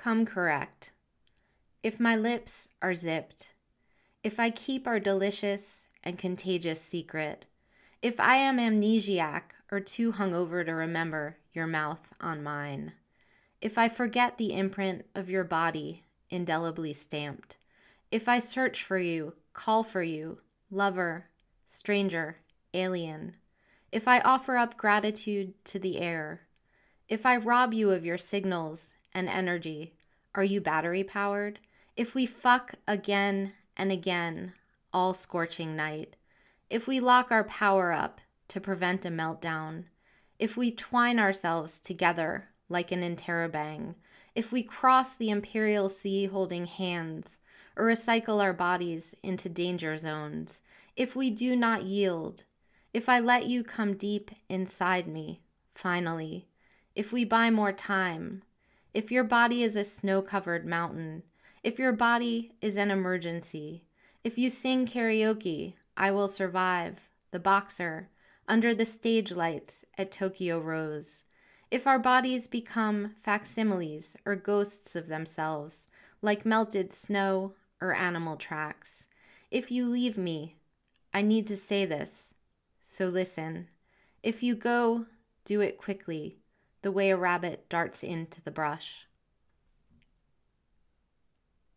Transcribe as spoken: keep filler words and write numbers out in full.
Come correct. If my lips are zipped, if I keep our delicious and contagious secret, if I am amnesiac or too hungover to remember your mouth on mine, if I forget the imprint of your body indelibly stamped, if I search for you, call for you, lover, stranger, alien, if I offer up gratitude to the air, if I rob you of your signals and energy, are you battery powered? If we fuck again and again, all scorching night, if we lock our power up to prevent a meltdown, if we twine ourselves together like an interrobang, if we cross the imperial sea holding hands, or recycle our bodies into danger zones, if we do not yield, if I let you come deep inside me, finally, if we buy more time, if your body is a snow-covered mountain, if your body is an emergency, if you sing karaoke, I will survive, the boxer, under the stage lights at Tokyo Rose. If our bodies become facsimiles or ghosts of themselves, like melted snow or animal tracks. If you leave me, I need to say this, so listen. If you go, do it quickly, the way a rabbit darts into the brush.